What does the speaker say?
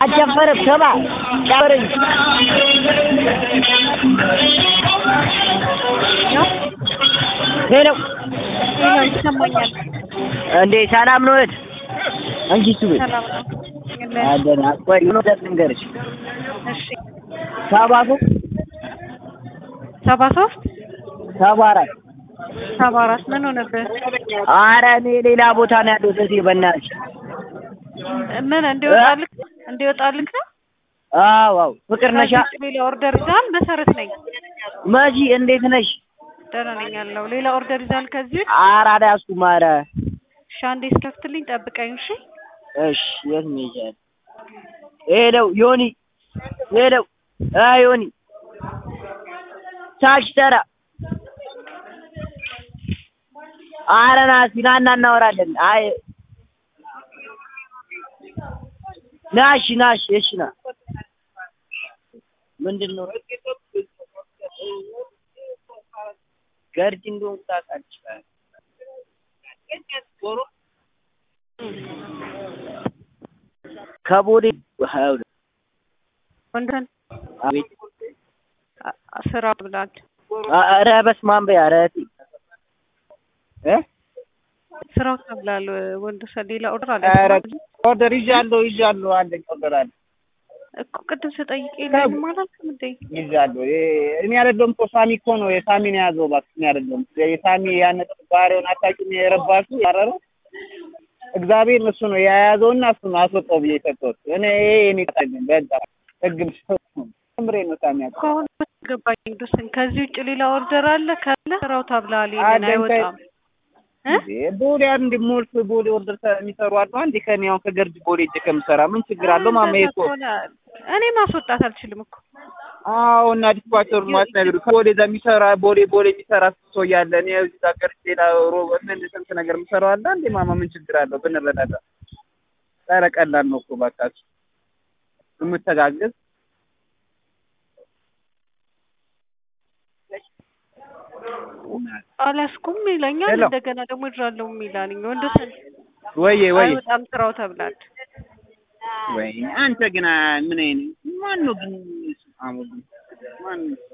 አጨፈረም ሰባ ጨፈረኝ ሄሎ ይሰማኛል እንዴ ሰላም ነው እህት አንቺ ሱብ ሰላም ነው አደና ቆይ ነው ደንገርሽ እሺ 73 74 ምን ሆነብህ? ኧረ እኔ ሌላ ቦታ ነው ያለው እህቴ በእናትሽ ምን እንዲወጣልክ ነው? አዎ ፍቅር ነሻ ሌላ ኦርደር ይዛል መሰረት ነኝ መጂ እንዴት ነሽ? ደህና ነኝ ያለው ሌላ ኦርደር ይዛል ከዚህ ኧረ አልያዝኩም ኧረ ሻንዴ እስከፍትልኝ ጠብቀኝ እሺ እሺ የት ነው ይያል ሄለው ዮኒ ሄለው ዮኒ ታች ተራ ኧረ ና እስኪ ና እናወራለን አይ ናሽ እሺ ና ምንድነው ገርጂ እንደሆነ ታውቃለች ከቦሌ ወንድን አቤት ስራ ብላል ኧረ በስመ አብ በይ ኧረ እህቴ ስራው ተብላል ወንድ ሰሌላ ኦርደር አለ ኧረ ኦርደር ይዣለሁ አለኝ ኦርደር አለ እኮ ቅድም ስጠይቅ የለም አላልክም እንዴ ይዣለሁ እኔ አይደለም እኮ ሳሚ እኮ ነው የሳሚ ነው ያዘው እባክህ እኔ አይደለም የሳሚ ያነጠ ባሪውን አታውቂም የረባሱ ያረረው እግዚአብሔር እሱ ነው የያዘውና እሱ ነው አስወጣው ብዬ ሰጠሁት እኔ ታገኝ በዛ ህግም ምሬ ነው ሳሚ ያዘው ገባኝ ድስን ከዚህ ውጭ ሌላ ኦርደር አለ ካለ ስራው ተብላል ይሄን አይወጣም ቦሌ አንድ ሞልፍ ቦሌ ኦርደር የሚሰሩ አሉ አንዴ ከኔ ያው ከገርጅ ቦሌ እጅ ከምሰራ ምን ችግር አለው ማማዬ እኮ እኔ ማስወጣት አልችልም እኮ አዎ እና ዲስፓቸር ማስነግሩ ቦሌ የሚሰራ ቦሌ የሚሰራ ሰው ያለ እኔ እዚህ ጋር ገርጅ ሌላ ሮበን ስንት ነገር የምሰራው አለ አንዴ ማማ ምን ችግር አለው ብንረዳዳ ኧረ ቀላል ነው እኮ ባካችሁ የምትተጋገዝ አላስኩም ይለኛል እንደገና ደግሞ እድራለሁ ይላልኝ ወንድሰን ወይ በጣም ስራው ተብላል ወይ አንተ ግን ምን አይነት ማን ነው ግን አሞኝ ማን